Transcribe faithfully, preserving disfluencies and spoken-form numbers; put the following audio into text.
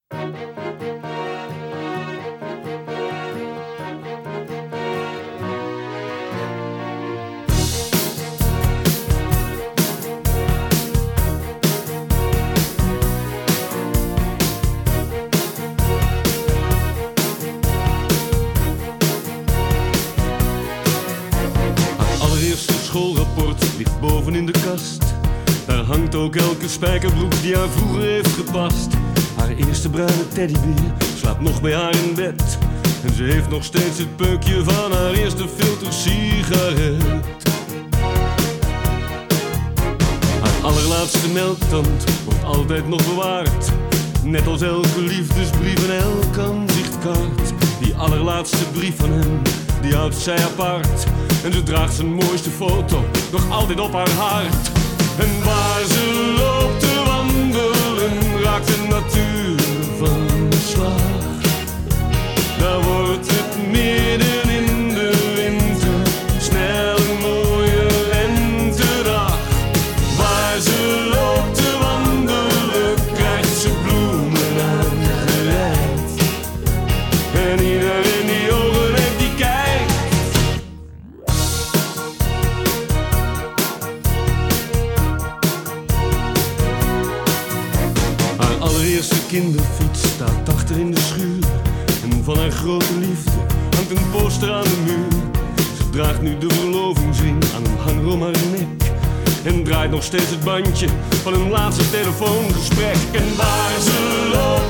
Schoolrapport ligt boven in de kast. Daar hangt ook elke spijkerbroek die haar vroeger heeft gepast. Haar eerste bruine teddybeer slaapt nog bij haar in bed. En ze heeft nog steeds het peukje van haar eerste filtersigaret. Haar allerlaatste melktand wordt altijd nog bewaard. Net als elke liefdesbrief en elk aanzichtkaart. Die allerlaatste brief van hem, die houdt zij apart. En ze draagt zijn mooiste foto nog altijd op haar hart. En waar ze loopt te wandelen, raakt de natuur van de slag. Daar wordt het midden in de winter snel een mooie lentedag. Waar ze loopt te wandelen, krijgt ze bloemen aangereikt. En iedereen die ogen heeft, die kijkt. Allereerste kinderfiets staat achter in de schuur. En van haar grote liefde hangt een poster aan de muur. Ze draagt nu de verlovingsring aan een hanger om haar nek. En draait nog steeds het bandje van hun laatste telefoongesprek. En waar ze loopt